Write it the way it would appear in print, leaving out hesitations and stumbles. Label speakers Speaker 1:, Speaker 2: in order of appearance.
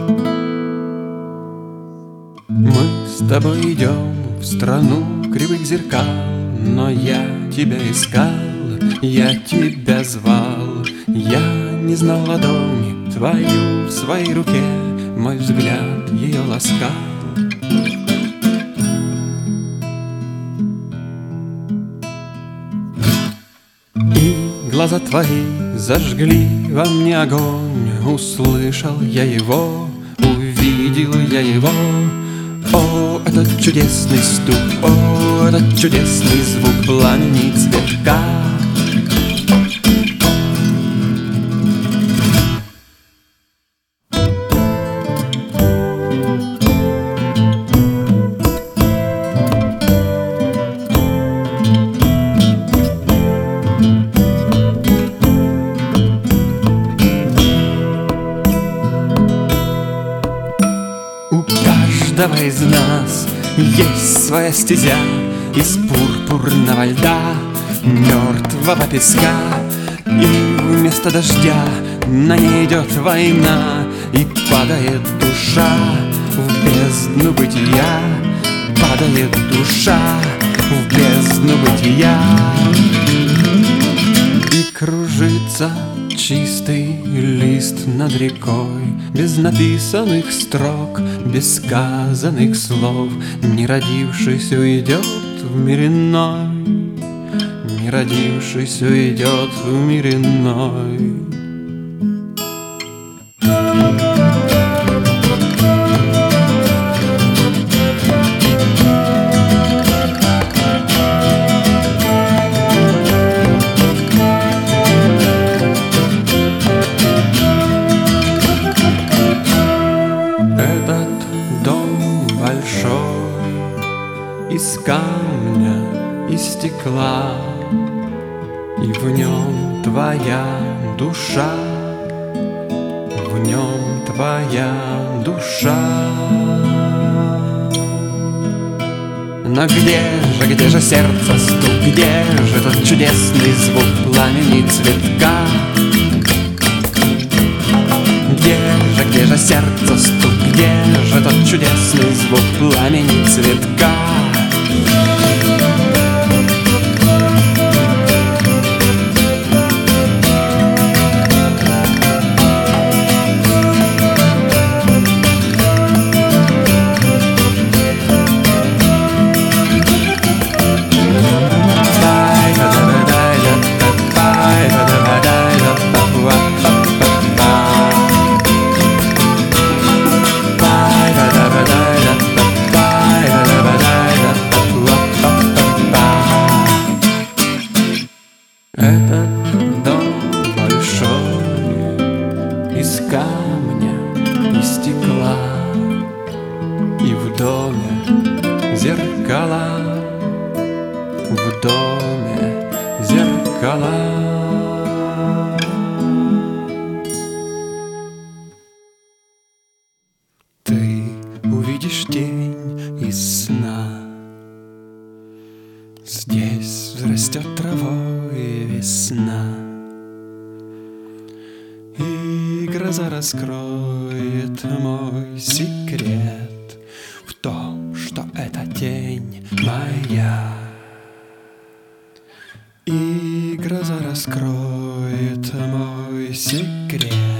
Speaker 1: Мы с тобой идем в страну кривых зеркал, но я тебя искал, я тебя звал. Я не знал ладони твою в своей руке, мой взгляд ее ласкал. И глаза твои зажгли во мне огонь. Услышал я его, увидел я его. О, этот чудесный стук, о, этот чудесный звук пламени цветка. У каждого из нас есть своя стезя из пурпурного льда, мертвого песка. И вместо дождя на ней идет война, и падает душа в бездну бытия, падает душа в бездну бытия. И кружится чистый лист над рекой, без написанных строк, без сказанных слов. Не родившись уйдет в мир иной, не родившись уйдет в мир иной. Из камня и стекла, и в нем твоя душа, в нем твоя душа. Но где же сердце стук, где же тот чудесный звук пламени цветка? Где же сердце стук, где же тот чудесный звук пламени цветка? Этот дом большой, из камня и стекла, и в доме зеркала, в доме зеркала. Ты увидишь тень из сна, здесь взрастет травой весна, и гроза раскроет мой секрет в том, что это тень моя. И гроза раскроет мой секрет